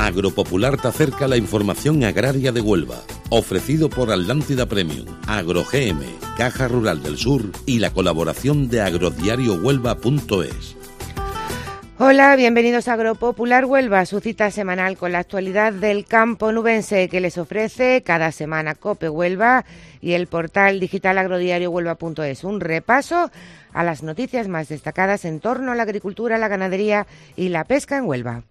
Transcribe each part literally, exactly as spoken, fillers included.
Agropopular te acerca la información agraria de Huelva, ofrecido por Atlántida Premium, AgroGM, Caja Rural del Sur y la colaboración de agrodiario huelva punto es. Hola, bienvenidos a Agropopular Huelva, su cita semanal con la actualidad del campo nubense que les ofrece cada semana COPE Huelva y el portal digital agrodiario huelva punto es. Un repaso a las noticias más destacadas en torno a la agricultura, la ganadería y la pesca en Huelva.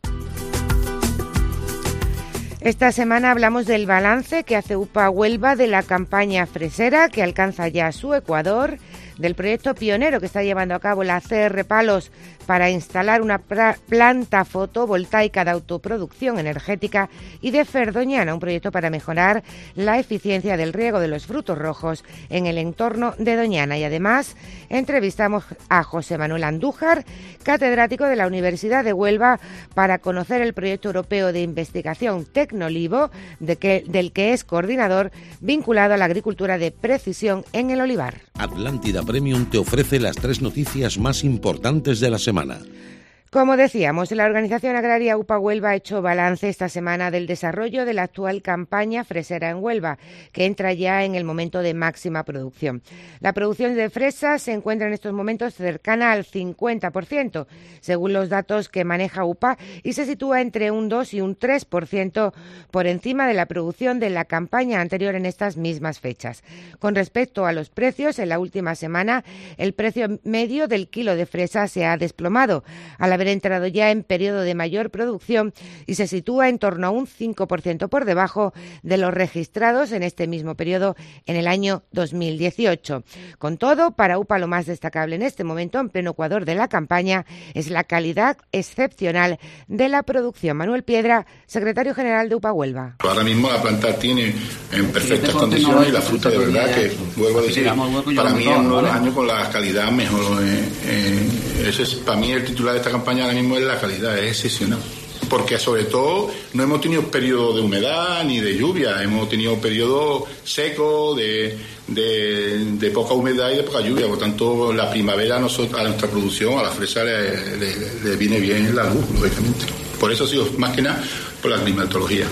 Esta semana hablamos del balance que hace UPA Huelva de la campaña fresera que alcanza ya su ecuador, del proyecto pionero que está llevando a cabo la C R Palos para instalar una planta fotovoltaica de autoproducción energética y de Ferdoñana, un proyecto para mejorar la eficiencia del riego de los frutos rojos en el entorno de Doñana. Y además entrevistamos a José Manuel Andújar, catedrático de la Universidad de Huelva, para conocer el proyecto europeo de investigación Tecnolivo, de que, del que es coordinador, vinculado a la agricultura de precisión en el olivar. Atlántida Premium te ofrece las tres noticias más importantes de la semana. Como decíamos, la Organización Agraria UPA Huelva ha hecho balance esta semana del desarrollo de la actual campaña fresera en Huelva, que entra ya en el momento de máxima producción. La producción de fresas se encuentra en estos momentos cercana al cincuenta por ciento, según los datos que maneja UPA, y se sitúa entre un dos y un tres por ciento por encima de la producción de la campaña anterior en estas mismas fechas. Con respecto a los precios, en la última semana el precio medio del kilo de fresa se ha desplomado, a la entrado ya en periodo de mayor producción y se sitúa en torno a un cinco por ciento por debajo de los registrados en este mismo periodo en el año dos mil dieciocho. Con todo, para UPA lo más destacable en este momento, en pleno ecuador de la campaña, es la calidad excepcional de la producción. Manuel Piedra, secretario general de UPA Huelva. Ahora mismo la planta tiene en perfectas condiciones y la fruta de verdad que, vuelvo a decir, para mí es uno de los años con la calidad mejor. Eh, eh, ese es para mí el titular de esta campaña. Ahora mismo es la calidad, es excepcional. Porque sobre todo no hemos tenido periodo de humedad ni de lluvia, hemos tenido periodo seco, de, de, de poca humedad y de poca lluvia. Por tanto, la primavera a, nosotros, a nuestra producción, a la fresa, le, le, le viene bien la luz, lógicamente. Por eso ha sido más que nada por la climatología.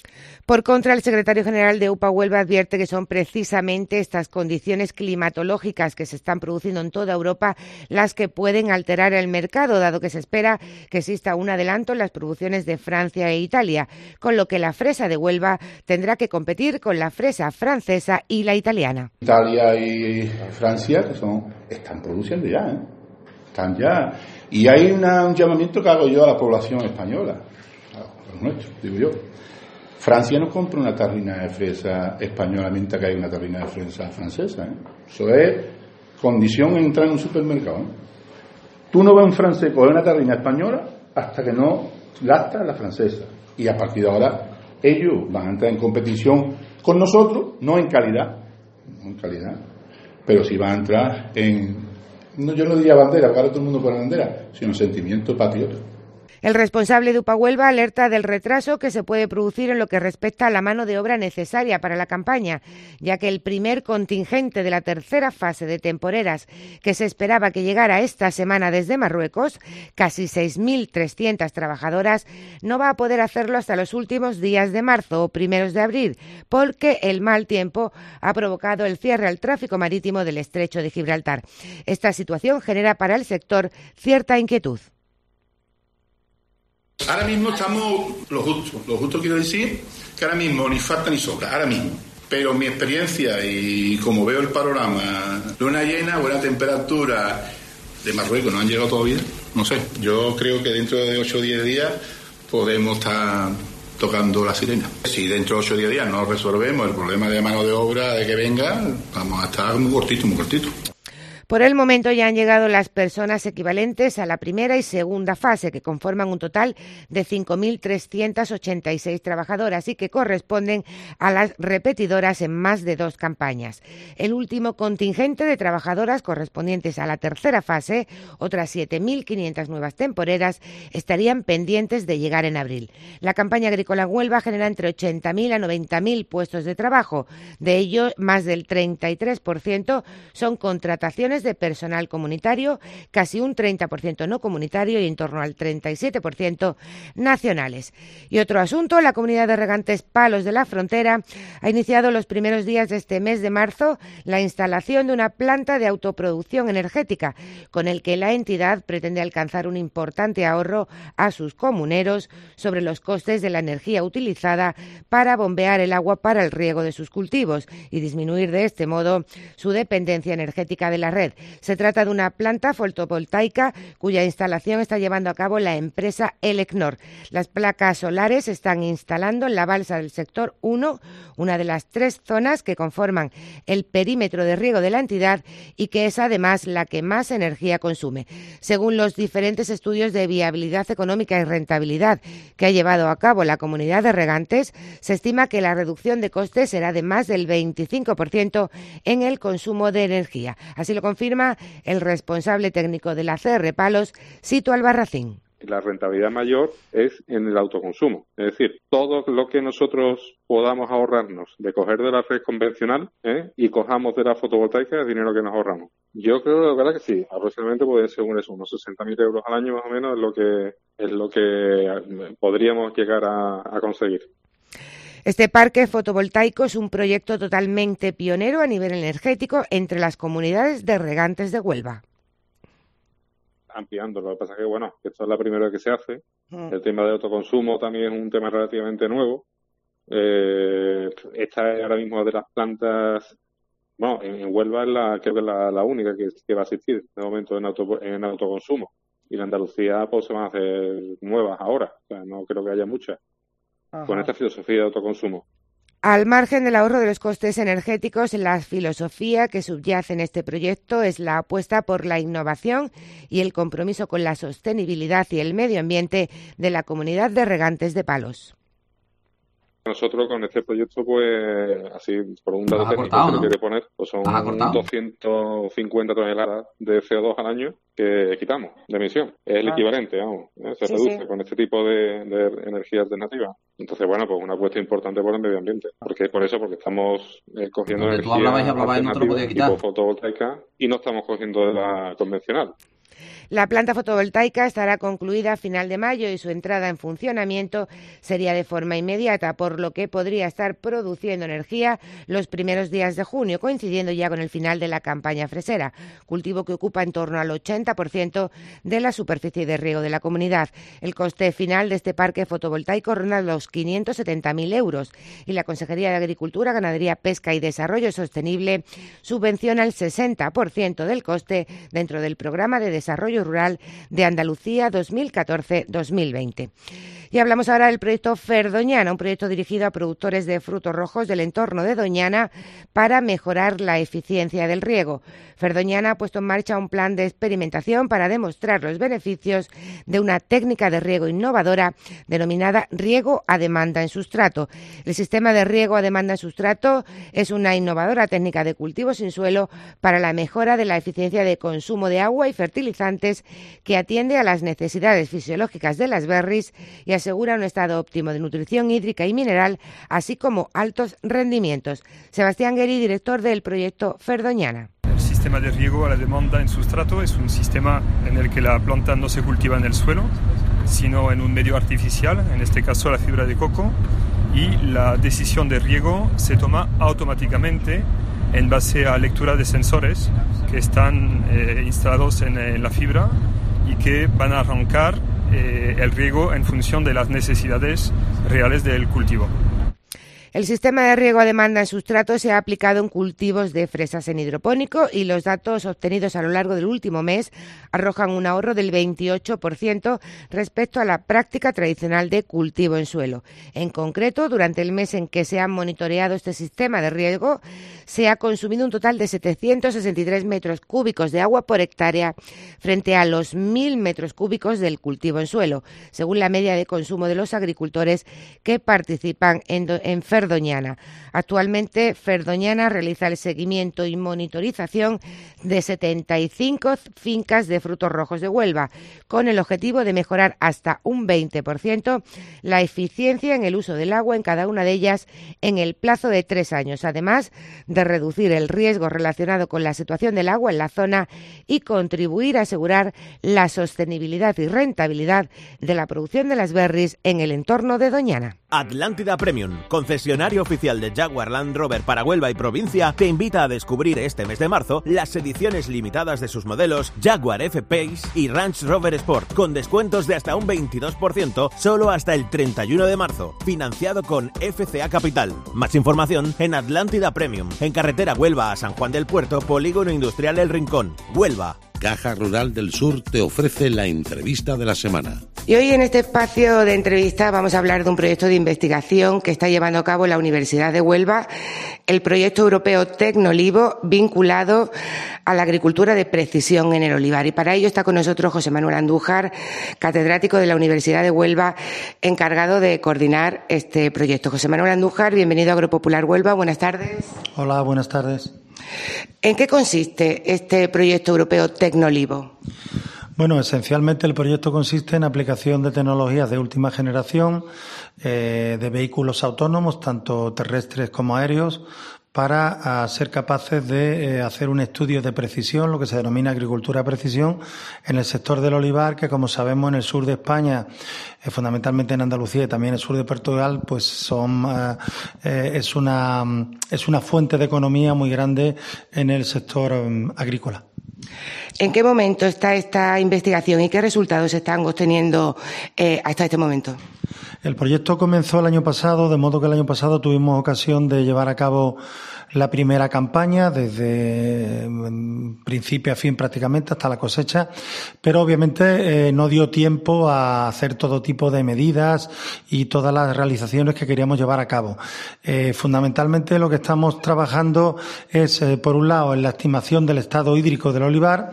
Por contra, el secretario general de UPA Huelva advierte que son precisamente estas condiciones climatológicas que se están produciendo en toda Europa las que pueden alterar el mercado, dado que se espera que exista un adelanto en las producciones de Francia e Italia, con lo que la fresa de Huelva tendrá que competir con la fresa francesa y la italiana. Italia y Francia que son, están produciendo ya, ¿eh? Están ya. Y hay una, un llamamiento que hago yo a la población española, a los nuestros, digo yo. Francia no compra una tarrina de fresa española mientras que hay una tarrina de fresa francesa, ¿eh? Eso es condición en entrar en un supermercado, ¿eh? Tú no vas a un francés coger una tarrina española hasta que no gasta la francesa. Y a partir de ahora ellos van a entrar en competición con nosotros, no en calidad, no en calidad, pero sí van a entrar en, no, yo no diría bandera, porque ahora todo el mundo pone bandera, sino sentimiento patriota. El responsable de UPA Huelva alerta del retraso que se puede producir en lo que respecta a la mano de obra necesaria para la campaña, ya que el primer contingente de la tercera fase de temporeras que se esperaba que llegara esta semana desde Marruecos, casi seis mil trescientas trabajadoras, no va a poder hacerlo hasta los últimos días de marzo o primeros de abril, porque el mal tiempo ha provocado el cierre al tráfico marítimo del estrecho de Gibraltar. Esta situación genera para el sector cierta inquietud. Ahora mismo estamos lo justo, lo justo quiero decir que ahora mismo ni falta ni sobra, ahora mismo. Pero mi experiencia y como veo el panorama, luna llena, buena temperatura, de Marruecos no han llegado todavía, no sé, yo creo que dentro de ocho o diez días podemos estar tocando la sirena. Si dentro de ocho o diez días no resolvemos el problema de mano de obra de que venga, vamos a estar muy cortito, muy cortito. Por el momento ya han llegado las personas equivalentes a la primera y segunda fase, que conforman un total de cinco mil trescientas ochenta y seis trabajadoras y que corresponden a las repetidoras en más de dos campañas. El último contingente de trabajadoras correspondientes a la tercera fase, otras siete mil quinientas nuevas temporeras, estarían pendientes de llegar en abril. La campaña agrícola en Huelva genera entre ochenta mil a noventa mil puestos de trabajo. De ellos, más del treinta y tres por ciento son contrataciones solicitudes de personal comunitario, casi un treinta por ciento no comunitario y en torno al treinta y siete por ciento nacionales. Y otro asunto, la comunidad de regantes Palos de la Frontera ha iniciado los primeros días de este mes de marzo la instalación de una planta de autoproducción energética, con el que la entidad pretende alcanzar un importante ahorro a sus comuneros sobre los costes de la energía utilizada para bombear el agua para el riego de sus cultivos y disminuir de este modo su dependencia energética de la red. Se trata de una planta fotovoltaica cuya instalación está llevando a cabo la empresa Elecnor. Las placas solares se están instalando en la balsa del sector uno, una de las tres zonas que conforman el perímetro de riego de la entidad y que es además la que más energía consume. Según los diferentes estudios de viabilidad económica y rentabilidad que ha llevado a cabo la comunidad de regantes, se estima que la reducción de costes será de más del veinticinco por ciento en el consumo de energía. Así lo confirma el responsable técnico de la C R Palos, Sito Albarracín. La rentabilidad mayor es en el autoconsumo. Es decir, todo lo que nosotros podamos ahorrarnos de coger de la red convencional ¿eh? y cojamos de la fotovoltaica es dinero que nos ahorramos. Yo creo la verdad que sí, aproximadamente puede ser unos sesenta mil euros al año más o menos es lo que, es lo que podríamos llegar a, a conseguir. Este parque fotovoltaico es un proyecto totalmente pionero a nivel energético entre las comunidades de regantes de Huelva. Ampliando, lo que pasa es que, bueno, esto es la primera vez que se hace. Mm. El tema de autoconsumo también es un tema relativamente nuevo. Eh, esta es ahora mismo de las plantas, bueno, en, en Huelva es la, creo que es la, la única que, que va a existir de momento en, auto, en autoconsumo. Y en Andalucía pues se van a hacer nuevas ahora, o sea, no creo que haya muchas. Ajá. Con esta filosofía de autoconsumo. Al margen del ahorro de los costes energéticos, la filosofía que subyace en este proyecto es la apuesta por la innovación y el compromiso con la sostenibilidad y el medio ambiente de la comunidad de regantes de Palos. Nosotros con este proyecto, pues, así, por un dato técnico que se quiere poner, pues son doscientas cincuenta toneladas de C O dos al año que quitamos de emisión. Es el ah. equivalente, vamos, ¿eh? se sí, reduce sí. con este tipo de, de energía alternativa. Entonces, bueno, pues una apuesta importante por el medio ambiente. Porque por eso, porque estamos eh, cogiendo porque energía tú hablabas y hablabas y no te lo podía quitar. tipo fotovoltaica y no estamos cogiendo de la convencional. La planta fotovoltaica estará concluida a final de mayo y su entrada en funcionamiento sería de forma inmediata, por lo que podría estar produciendo energía los primeros días de junio, coincidiendo ya con el final de la campaña fresera, cultivo que ocupa en torno al ochenta por ciento de la superficie de riego de la comunidad. El coste final de este parque fotovoltaico ronda los quinientos setenta mil euros y la Consejería de Agricultura, Ganadería, Pesca y Desarrollo Sostenible subvenciona el sesenta por ciento del coste dentro del Programa de Desarrollo Rural de Andalucía dos mil catorce dos mil veinte. Y hablamos ahora del proyecto Ferdoñana, un proyecto dirigido a productores de frutos rojos del entorno de Doñana para mejorar la eficiencia del riego. Ferdoñana ha puesto en marcha un plan de experimentación para demostrar los beneficios de una técnica de riego innovadora denominada riego a demanda en sustrato. El sistema de riego a demanda en sustrato es una innovadora técnica de cultivo sin suelo para la mejora de la eficiencia de consumo de agua y fertilizantes que atiende a las necesidades fisiológicas de las berries y asegura un estado óptimo de nutrición hídrica y mineral, así como altos rendimientos. Sebastián Gueri, director del proyecto Ferdoñana. El sistema de riego a la demanda en sustrato es un sistema en el que la planta no se cultiva en el suelo, sino en un medio artificial, en este caso la fibra de coco, y la decisión de riego se toma automáticamente en base a lectura de sensores que están eh, instalados en, en la fibra y que van a arrancar eh, el riego en función de las necesidades reales del cultivo. El sistema de riego a demanda en sustrato se ha aplicado en cultivos de fresas en hidropónico y los datos obtenidos a lo largo del último mes arrojan un ahorro del veintiocho por ciento respecto a la práctica tradicional de cultivo en suelo. En concreto, durante el mes en que se ha monitoreado este sistema de riego, se ha consumido un total de setecientos sesenta y tres metros cúbicos de agua por hectárea frente a los mil metros cúbicos del cultivo en suelo, según la media de consumo de los agricultores que participan en, en Ferdoñana. Actualmente, Ferdoñana realiza el seguimiento y monitorización de setenta y cinco fincas de frutos rojos de Huelva, con el objetivo de mejorar hasta un veinte por ciento la eficiencia en el uso del agua en cada una de ellas en el plazo de tres años, además de reducir el riesgo relacionado con la situación del agua en la zona y contribuir a asegurar la sostenibilidad y rentabilidad de la producción de las berries en el entorno de Doñana. Atlántida Premium, concesionario oficial de Jaguar Land Rover para Huelva y provincia, te invita a descubrir este mes de marzo las ediciones limitadas de sus modelos Jaguar F-Pace y Range Rover Sport, con descuentos de hasta un veintidós por ciento solo hasta el treinta y uno de marzo, financiado con F C A Capital. Más información en Atlántida Premium, en carretera Huelva a San Juan del Puerto, Polígono Industrial El Rincón, Huelva. Caja Rural del Sur te ofrece la entrevista de la semana. Y hoy en este espacio de entrevista vamos a hablar de un proyecto de investigación que está llevando a cabo la Universidad de Huelva, el proyecto europeo Tecnolivo, vinculado a la agricultura de precisión en el olivar. Y para ello está con nosotros José Manuel Andújar, catedrático de la Universidad de Huelva, encargado de coordinar este proyecto. José Manuel Andújar, bienvenido a Agropopular Huelva. Buenas tardes. Hola, buenas tardes. ¿En qué consiste este proyecto europeo Tecnolivo? Bueno, esencialmente el proyecto consiste en aplicación de tecnologías de última generación, eh, de vehículos autónomos, tanto terrestres como aéreos, para a, ser capaces de eh, hacer un estudio de precisión, lo que se denomina agricultura de precisión, en el sector del olivar, que como sabemos en el sur de España, eh, fundamentalmente en Andalucía y también en el sur de Portugal, pues son eh, eh, es una es una fuente de economía muy grande en el sector eh, agrícola. ¿En qué momento está esta investigación y qué resultados se están obteniendo eh, hasta este momento? El proyecto comenzó el año pasado, de modo que el año pasado tuvimos ocasión de llevar a cabo la primera campaña desde principio a fin prácticamente hasta la cosecha, pero obviamente eh, no dio tiempo a hacer todo tipo de medidas y todas las realizaciones que queríamos llevar a cabo. Eh, fundamentalmente lo que estamos trabajando es, eh, por un lado, en la estimación del estado hídrico del olivar,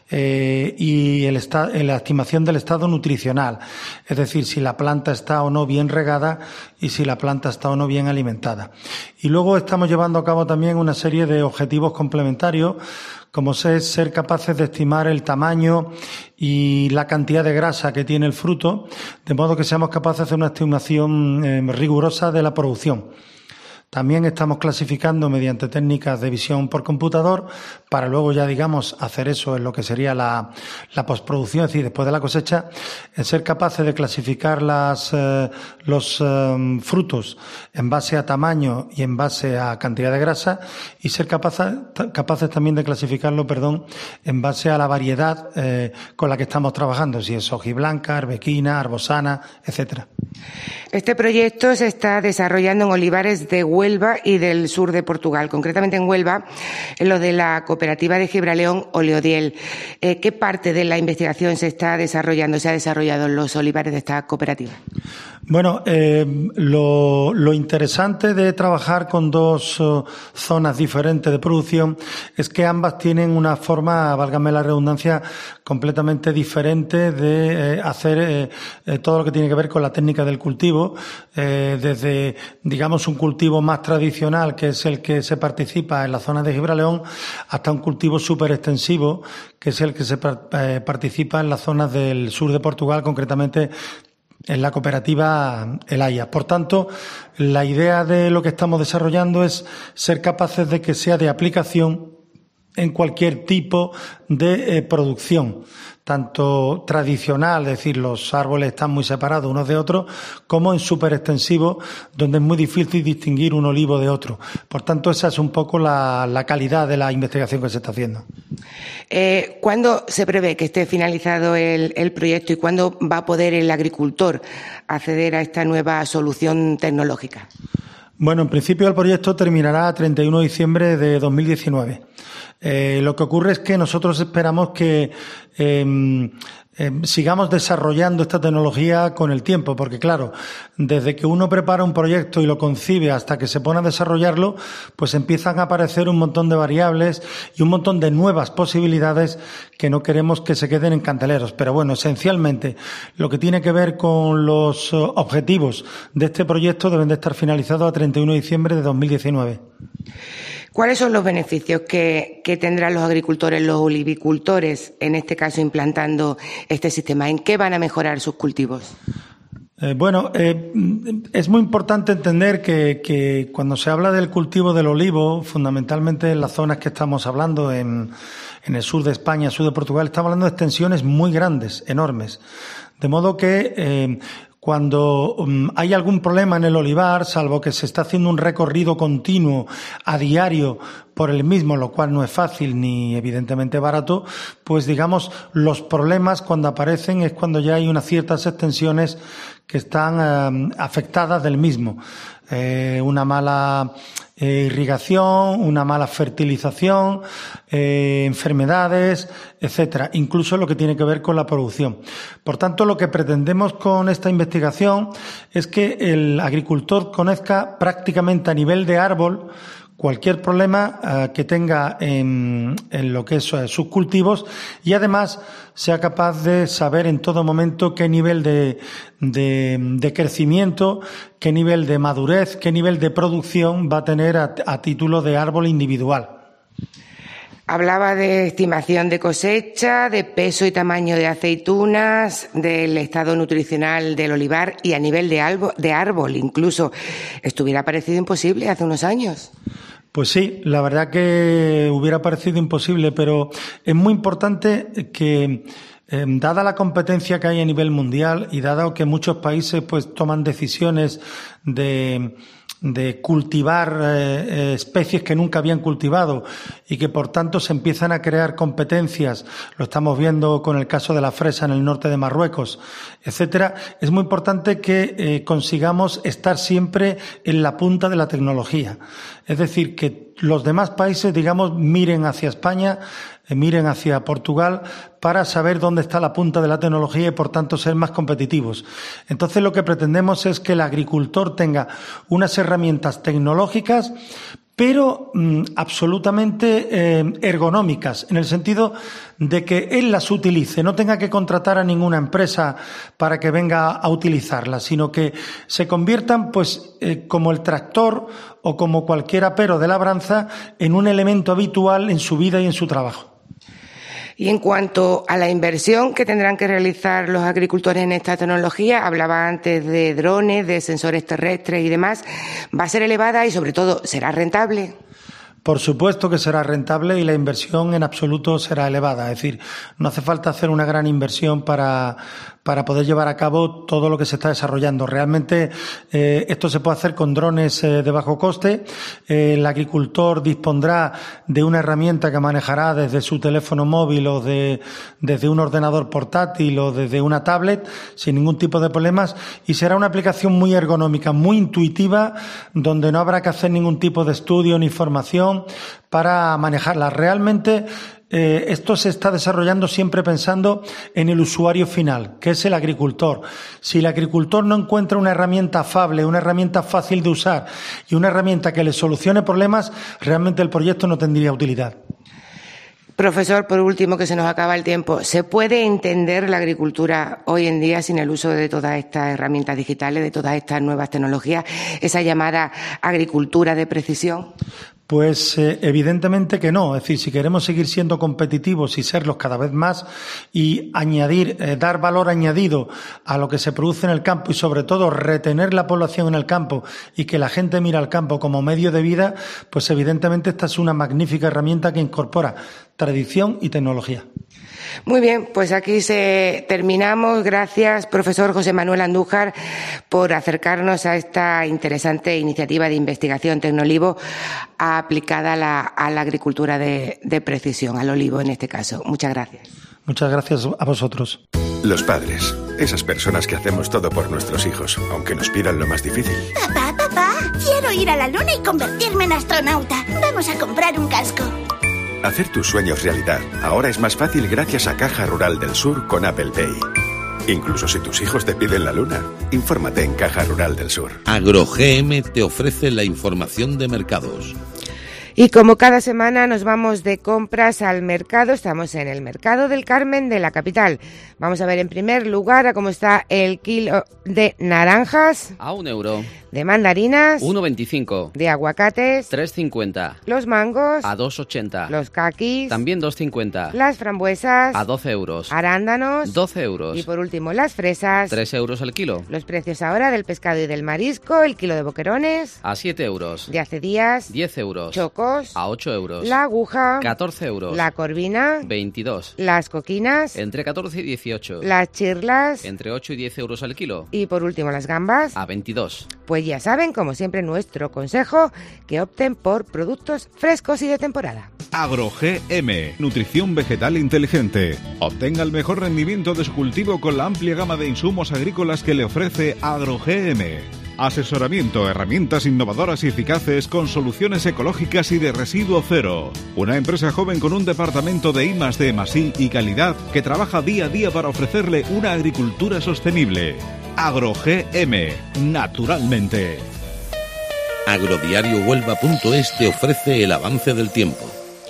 Eh, y el esta, en la estimación del estado nutricional, es decir, si la planta está o no bien regada y si la planta está o no bien alimentada. Y luego estamos llevando a cabo también una serie de objetivos complementarios, como es ser capaces de estimar el tamaño y la cantidad de grasa que tiene el fruto, de modo que seamos capaces de hacer una estimación eh, rigurosa de la producción. También estamos clasificando mediante técnicas de visión por computador para luego ya, digamos, hacer eso en lo que sería la, la postproducción, es decir, después de la cosecha, en ser capaces de clasificar las, eh, los eh, frutos en base a tamaño y en base a cantidad de grasa y ser capaces, capaces también de clasificarlo, perdón, en base a la variedad eh, con la que estamos trabajando, si es hojiblanca, arbequina, arbosana, etcétera. Este proyecto se está desarrollando en olivares de Huelva y del sur de Portugal, concretamente en Huelva, en lo de la cooperativa de Gibraleón Oleodiel. Eh, ¿Qué parte de la investigación se está desarrollando, se ha desarrollado en los olivares de esta cooperativa? Bueno, eh, lo, lo interesante de trabajar con dos uh, zonas diferentes de producción es que ambas tienen una forma, válgame la redundancia, completamente diferente de eh, hacer eh, eh, todo lo que tiene que ver con la técnica del cultivo, eh, desde, digamos, un cultivo más tradicional, que es el que se participa en la zona de Gibraleón, hasta un cultivo súper extensivo, que es el que se eh, participa en las zonas del sur de Portugal, concretamente en la cooperativa El Haya. Por tanto, la idea de lo que estamos desarrollando es ser capaces de que sea de aplicación en cualquier tipo de eh, producción, tanto tradicional, es decir, los árboles están muy separados unos de otros, como en súper extensivo, donde es muy difícil distinguir un olivo de otro. Por tanto, esa es un poco la, la calidad de la investigación que se está haciendo. Eh, ¿Cuándo se prevé que esté finalizado el, el proyecto y cuándo va a poder el agricultor acceder a esta nueva solución tecnológica? Bueno, en principio el proyecto terminará a treinta y uno de diciembre de dos mil diecinueve. Eh, lo que ocurre es que nosotros esperamos que eh, eh, sigamos desarrollando esta tecnología con el tiempo, porque claro, desde que uno prepara un proyecto y lo concibe hasta que se pone a desarrollarlo, pues empiezan a aparecer un montón de variables y un montón de nuevas posibilidades que no queremos que se queden en canteleros. Pero bueno, esencialmente, lo que tiene que ver con los objetivos de este proyecto deben de estar finalizados a treinta y uno de diciembre de dos mil diecinueve. ¿Cuáles son los beneficios que, que tendrán los agricultores, los olivicultores, en este caso implantando este sistema? ¿En qué van a mejorar sus cultivos? Eh, bueno, eh, es muy importante entender que, que cuando se habla del cultivo del olivo, fundamentalmente en las zonas que estamos hablando, en, en el sur de España, sur de Portugal, estamos hablando de extensiones muy grandes, enormes. De modo que eh, cuando um, hay algún problema en el olivar, salvo que se está haciendo un recorrido continuo a diario por el mismo, lo cual no es fácil ni evidentemente barato, pues digamos los problemas cuando aparecen es cuando ya hay unas ciertas extensiones que están eh, afectadas del mismo. Eh, una mala eh, irrigación, una mala fertilización, eh, enfermedades, etcétera, incluso lo que tiene que ver con la producción. Por tanto, lo que pretendemos con esta investigación es que el agricultor conozca prácticamente a nivel de árbol cualquier problema eh, que tenga en, en lo que es eh, sus cultivos y además sea capaz de saber en todo momento qué nivel de, de, de crecimiento, qué nivel de madurez, qué nivel de producción va a tener a, a título de árbol individual. Hablaba de estimación de cosecha, de peso y tamaño de aceitunas, del estado nutricional del olivar y a nivel de árbol, de árbol incluso. ¿Estuviera parecido imposible hace unos años? Pues sí, la verdad que hubiera parecido imposible, pero es muy importante que, eh, dada la competencia que hay a nivel mundial y dado que muchos países pues toman decisiones de de cultivar eh, especies que nunca habían cultivado y que por tanto se empiezan a crear competencias, lo estamos viendo con el caso de la fresa en el norte de Marruecos, etcétera, es muy importante que eh, consigamos estar siempre en la punta de la tecnología. Es decir, que los demás países, digamos, miren hacia España, eh, miren hacia Portugal para saber dónde está la punta de la tecnología y, por tanto, ser más competitivos. Entonces, lo que pretendemos es que el agricultor tenga unas herramientas tecnológicas, pero mmm, absolutamente eh, ergonómicas, en el sentido de que él las utilice, no tenga que contratar a ninguna empresa para que venga a utilizarlas, sino que se conviertan, pues, eh, como el tractor o como cualquier apero de labranza, en un elemento habitual en su vida y en su trabajo. Y en cuanto a la inversión que tendrán que realizar los agricultores en esta tecnología, hablaba antes de drones, de sensores terrestres y demás, ¿va a ser elevada y sobre todo será rentable? Por supuesto que será rentable y la inversión en absoluto será elevada. Es decir, no hace falta hacer una gran inversión para, para poder llevar a cabo todo lo que se está desarrollando. Realmente eh, esto se puede hacer con drones eh, de bajo coste. Eh, el agricultor dispondrá de una herramienta que manejará desde su teléfono móvil o de, desde un ordenador portátil o desde una tablet sin ningún tipo de problemas y será una aplicación muy ergonómica, muy intuitiva, donde no habrá que hacer ningún tipo de estudio ni formación para manejarla. Realmente eh, esto se está desarrollando siempre pensando en el usuario final, que es el agricultor. Si el agricultor no encuentra una herramienta afable, una herramienta fácil de usar y una herramienta que le solucione problemas, realmente el proyecto no tendría utilidad. Profesor, por último, que se nos acaba el tiempo, ¿se puede entender la agricultura hoy en día sin el uso de todas estas herramientas digitales, de todas estas nuevas tecnologías, esa llamada agricultura de precisión? Pues eh, evidentemente que no. Es decir, si queremos seguir siendo competitivos y serlos cada vez más y añadir, eh, dar valor añadido a lo que se produce en el campo y sobre todo retener la población en el campo y que la gente mire al campo como medio de vida, pues evidentemente esta es una magnífica herramienta que incorpora tradición y tecnología. Muy bien, pues aquí se terminamos. Gracias, profesor José Manuel Andújar, por acercarnos a esta interesante iniciativa de investigación Tecnolivo aplicada a la, a la agricultura de, de precisión, al olivo en este caso. Muchas gracias. Muchas gracias a vosotros. Los padres, esas personas que hacemos todo por nuestros hijos, aunque nos pidan lo más difícil. Papá, papá, quiero ir a la luna y convertirme en astronauta. Vamos a comprar un casco. Hacer tus sueños realidad ahora es más fácil gracias a Caja Rural del Sur con Apple Pay. Incluso si tus hijos te piden la luna, infórmate en Caja Rural del Sur. AgroGM te ofrece la información de mercados. Y como cada semana nos vamos de compras al mercado, estamos en el Mercado del Carmen de la capital. Vamos a ver en primer lugar a cómo está el kilo de naranjas. A un euro. De mandarinas. uno veinticinco. De aguacates. tres cincuenta. Los mangos. A dos ochenta. Los caquis. También dos cincuenta. Las frambuesas. A doce euros. Arándanos. doce euros. Y por último las fresas. tres euros el kilo. Los precios ahora del pescado y del marisco, el kilo de boquerones. A siete euros. De hace días. diez euros. Chocos. A ocho euros. La aguja. catorce euros. La corvina. veintidós. Las coquinas. Entre catorce y dieciocho. Las chirlas. Entre ocho y diez euros al kilo. Y por último las gambas. A veintidós. Pues ya saben, como siempre, nuestro consejo, que opten por productos frescos y de temporada. AgroGM, nutrición vegetal inteligente. Obtenga el mejor rendimiento de su cultivo con la amplia gama de insumos agrícolas que le ofrece AgroGM. Asesoramiento, herramientas innovadoras y eficaces con soluciones ecológicas y de residuo cero. Una empresa joven con un departamento de I más D más I y calidad que trabaja día a día para ofrecerle una agricultura sostenible. AgroGM, naturalmente. Agrodiario Huelva punto es te ofrece el avance del tiempo.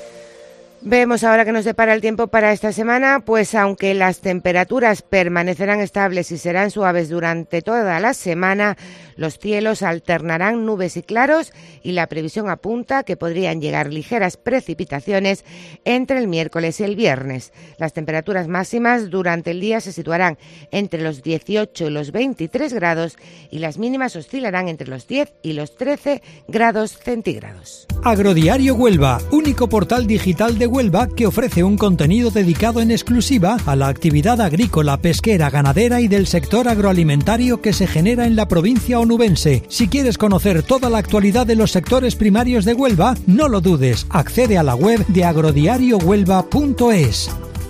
Vemos ahora que nos depara el tiempo para esta semana, pues aunque las temperaturas permanecerán estables y serán suaves durante toda la semana, los cielos alternarán nubes y claros y la previsión apunta que podrían llegar ligeras precipitaciones entre el miércoles y el viernes. Las temperaturas máximas durante el día se situarán entre los dieciocho y los veintitrés grados y las mínimas oscilarán entre los diez y los trece grados centígrados. Agrodiario Huelva, único portal digital de Huelva que ofrece un contenido dedicado en exclusiva a la actividad agrícola, pesquera, ganadera y del sector agroalimentario que se genera en la provincia onubense. Si quieres conocer toda la actualidad de los sectores primarios de Huelva, no lo dudes, accede a la web de agrodiario huelva punto es.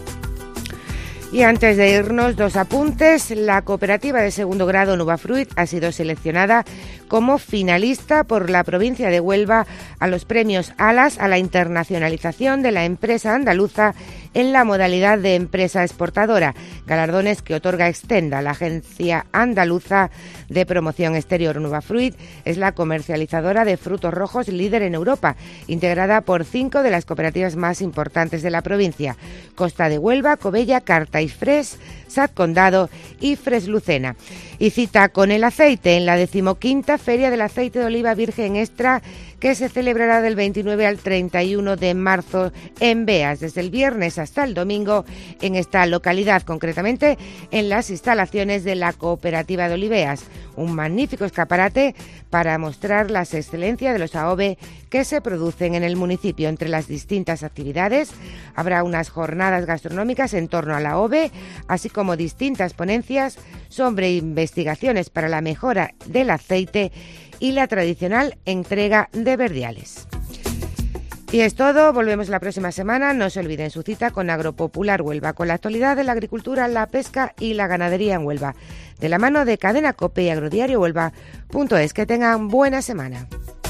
Y antes de irnos, dos apuntes. La cooperativa de segundo grado Nuvafruit ha sido seleccionada como finalista por la provincia de Huelva a los premios Alas a la internacionalización de la empresa andaluza en la modalidad de empresa exportadora, galardones que otorga Extenda, la agencia andaluza de promoción exterior. Nuvafruit es la comercializadora de frutos rojos líder en Europa, integrada por cinco de las cooperativas más importantes de la provincia: Costa de Huelva, Covella, Carta y Fres, Sat Condado y Fres Lucena. Y cita con el aceite en la decimoquinta Feria del Aceite de Oliva Virgen Extra, que se celebrará del veintinueve al treinta y uno de marzo en Beas, desde el viernes hasta el domingo en esta localidad, concretamente en las instalaciones de la Cooperativa de Oliveas. Un magnífico escaparate para mostrar las excelencias de los A O V E que se producen en el municipio. Entre las distintas actividades habrá unas jornadas gastronómicas en torno a la A O V E, así como distintas ponencias sobre investigaciones para la mejora del aceite y la tradicional entrega de verdiales. Y es todo, volvemos la próxima semana. No se olviden su cita con Agropopular Huelva, con la actualidad de la agricultura, la pesca y la ganadería en Huelva, de la mano de Cadena COPE y Agrodiario Huelva punto es. Que tengan buena semana.